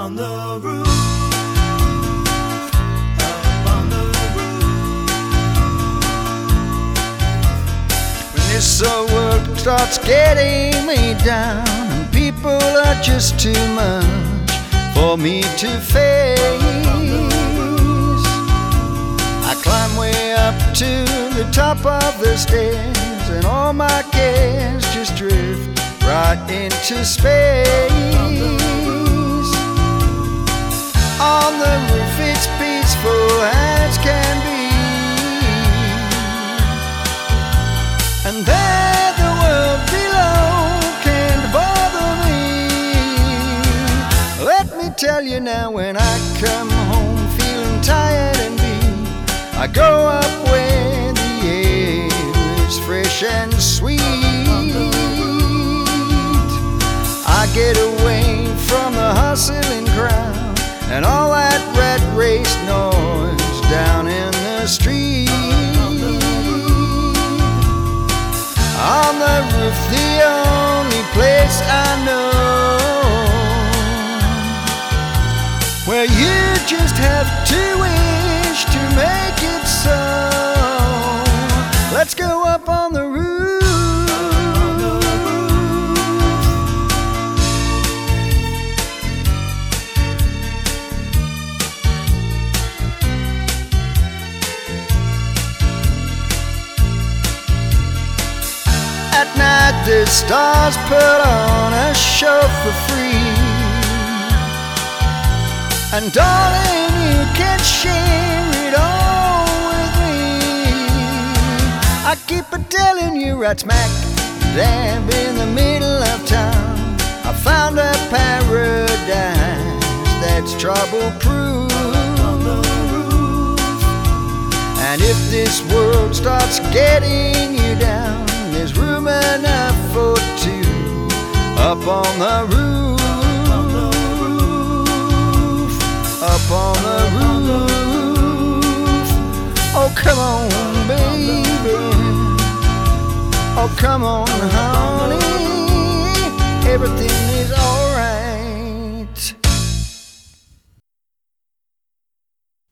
on the roof, up on the roof. When this world starts getting me down and people are just too much for me to face, I climb way up to the top of the stairs and all my cares just drift right into space. On the roof it's peaceful as can be, and there the world below can't bother me. Let me tell you now, when I come home feeling tired and beat, I go up where the air is fresh and sweet. I get away from the hustling crowd and all that rat race noise down in the street. On the roof, the only place I know where you just have to wish to make it so. Let's go up on the roof. At night the stars put on a show for free, and darling, you can share it all with me. I keep a telling you right smack dab in the middle of town, I found a paradise that's trouble-proof. And if this world starts getting you down, there's room enough for two up on the roof, up on the roof. Oh, come on, baby. Oh, come on, honey. Everything is all